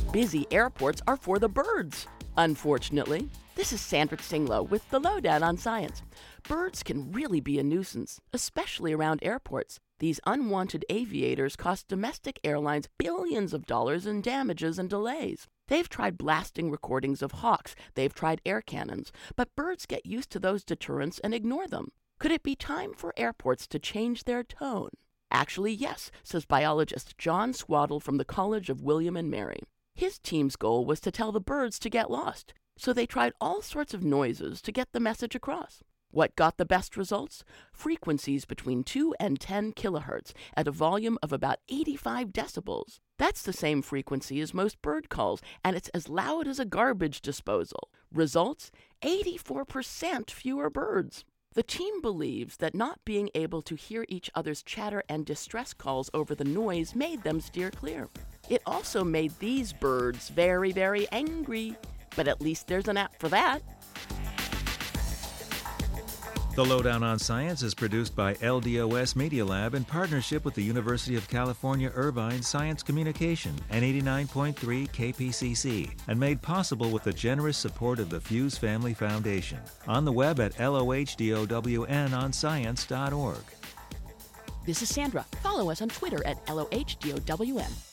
Busy airports are for the birds. Unfortunately, this is Sandra Singlow with the Lowdown on Science. Birds can really be a nuisance, especially around airports. These unwanted aviators cost domestic airlines billions of dollars in damages and delays. They've tried blasting recordings of hawks, they've tried air cannons, but birds get used to those deterrents and ignore them. Could it be time for airports to change their tone? Actually, yes, says biologist John Swaddle from the College of William and Mary. His team's goal was to tell the birds to get lost, so they tried all sorts of noises to get the message across. What got the best results? Frequencies between 2 and 10 kilohertz at a volume of about 85 decibels. That's the same frequency as most bird calls, and it's as loud as a garbage disposal. Results? 84% fewer birds. The team believes that not being able to hear each other's chatter and distress calls over the noise made them steer clear. It also made these birds very, very angry. But at least there's an app for that. The Lowdown on Science is produced by LDOS Media Lab in partnership with the University of California Irvine Science Communication and 89.3 KPCC, and made possible with the generous support of the Fuse Family Foundation. On the web at LOHDOWNonscience.org. This is Sandra. Follow us on Twitter at LOHDOWN.